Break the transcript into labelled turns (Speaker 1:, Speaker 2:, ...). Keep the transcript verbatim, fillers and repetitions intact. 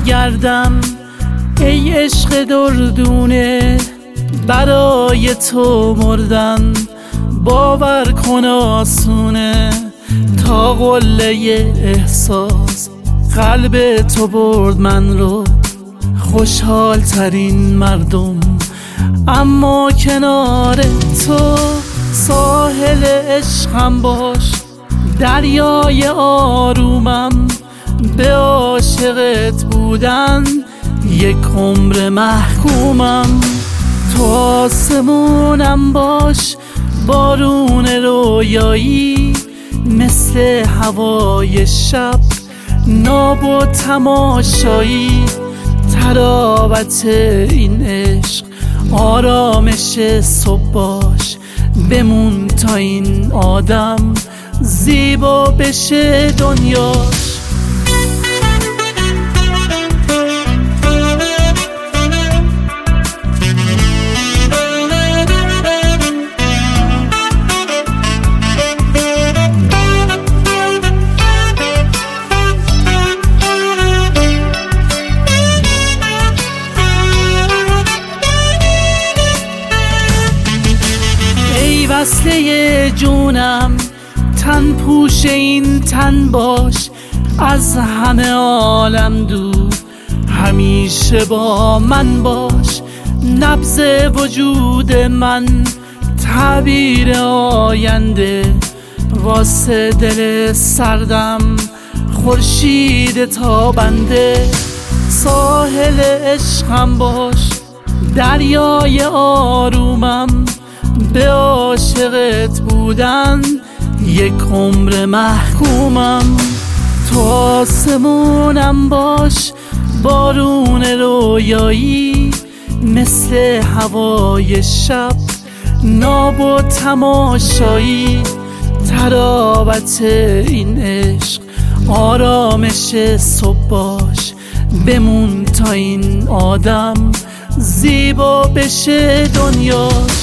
Speaker 1: برگردم ای عشق دردونه، برای تو مردن باور کن آسونه. تا قله احساس قلب تو برد من رو، خوشحال ترین مردم اما کنار تو. ساحل عشقم باش، دریای آرومم، به عاشقت بودن یک عمر محکومم. تو آسمونم باش، بارون رویایی، مثل هوای شب ناب و تماشایی. تراوت این عشق آرامش صبح باش، بمون تا این آدم زیبا بشه دنیاش. وصله جونم، تن پوش این تن باش، از همه عالم دور همیشه با من باش. نبض وجود من تعبیر آینده، واسه دل سردم خورشید تابنده. ساحل عشقم باش، دریای آرومم، به عاشقت بودن یک عمر محکومم. تو آسمونم باش، بارون رویایی، مثل هوای شب ناب و تماشایی. تراوت این عشق آرامش صبح باش، بمون تا این آدم زیبا بشه دنیا.